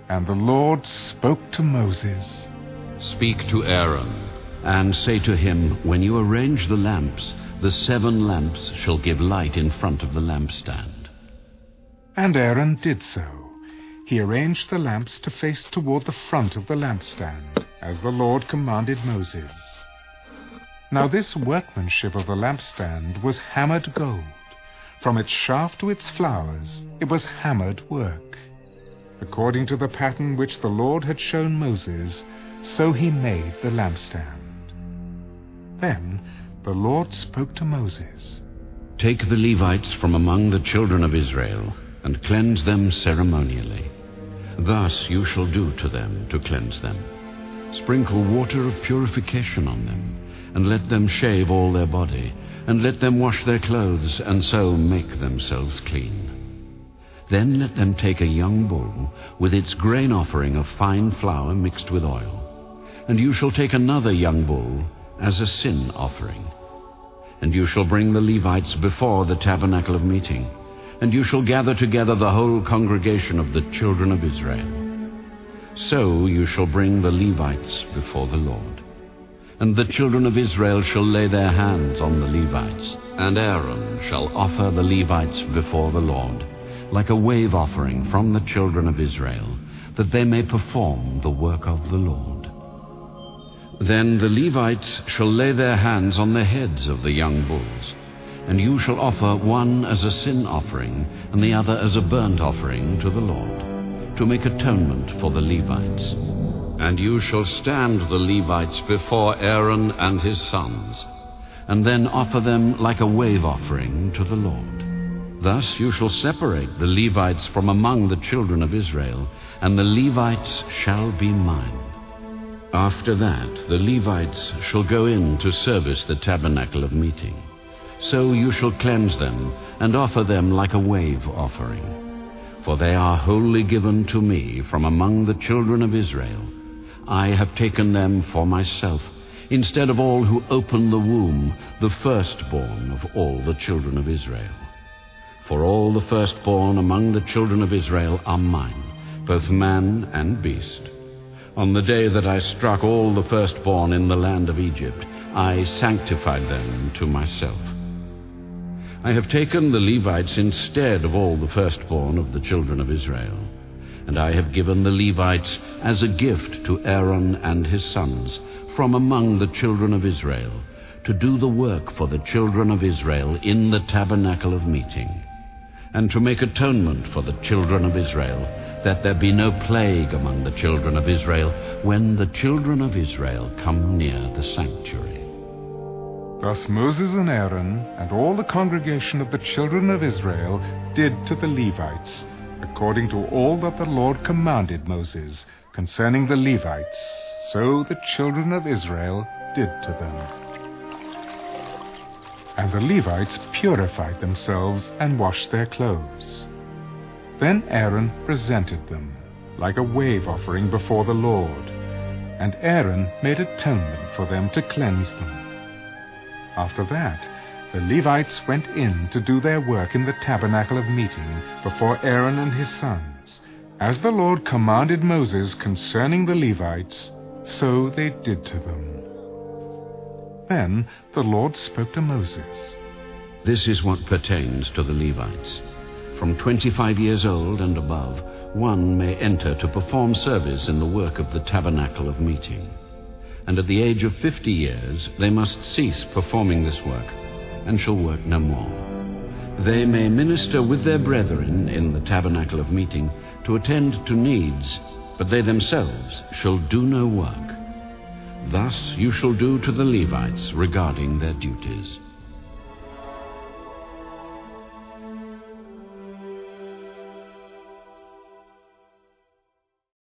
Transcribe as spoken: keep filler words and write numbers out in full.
And the Lord spoke to Moses. Speak to Aaron, and say to him, when you arrange the lamps, the seven lamps shall give light in front of the lampstand. And Aaron did so. He arranged the lamps to face toward the front of the lampstand, as the Lord commanded Moses. Now this workmanship of the lampstand was hammered gold. From its shaft to its flowers it was hammered work. According to the pattern which the Lord had shown Moses, so he made the lampstand. Then the Lord spoke to Moses. Take the Levites from among the children of Israel, and cleanse them ceremonially. Thus you shall do to them to cleanse them. Sprinkle water of purification on them, and let them shave all their body, and let them wash their clothes, and so make themselves clean. Then let them take a young bull, with its grain offering of fine flour mixed with oil. And you shall take another young bull as a sin offering. And you shall bring the Levites before the tabernacle of meeting, and you shall gather together the whole congregation of the children of Israel. So you shall bring the Levites before the Lord. And the children of Israel shall lay their hands on the Levites, and Aaron shall offer the Levites before the Lord, like a wave offering from the children of Israel, that they may perform the work of the Lord. Then the Levites shall lay their hands on the heads of the young bulls, and you shall offer one as a sin offering, and the other as a burnt offering to the Lord, to make atonement for the Levites. And you shall stand the Levites before Aaron and his sons, and then offer them like a wave offering to the Lord. Thus you shall separate the Levites from among the children of Israel, and the Levites shall be mine. After that the Levites shall go in to service the tabernacle of meeting. So you shall cleanse them, and offer them like a wave offering. For they are wholly given to me from among the children of Israel. I have taken them for myself, instead of all who open the womb, the firstborn of all the children of Israel. For all the firstborn among the children of Israel are mine, both man and beast. On the day that I struck all the firstborn in the land of Egypt, I sanctified them to myself. I have taken the Levites instead of all the firstborn of the children of Israel, and I have given the Levites as a gift to Aaron and his sons from among the children of Israel, to do the work for the children of Israel in the tabernacle of meeting, and to make atonement for the children of Israel, that there be no plague among the children of Israel when the children of Israel come near the sanctuary. Thus Moses and Aaron and all the congregation of the children of Israel did to the Levites, according to all that the Lord commanded Moses concerning the Levites, so the children of Israel did to them. And the Levites purified themselves and washed their clothes. Then Aaron presented them, like a wave offering before the Lord, and Aaron made atonement for them to cleanse them. After that, the Levites went in to do their work in the tabernacle of meeting before Aaron and his sons. As the Lord commanded Moses concerning the Levites, so they did to them. Then the Lord spoke to Moses. This is what pertains to the Levites. From twenty-five years old and above, one may enter to perform service in the work of the tabernacle of meeting. And at the age of fifty years they must cease performing this work, and shall work no more. They may minister with their brethren in the tabernacle of meeting to attend to needs, but they themselves shall do no work. Thus you shall do to the Levites regarding their duties.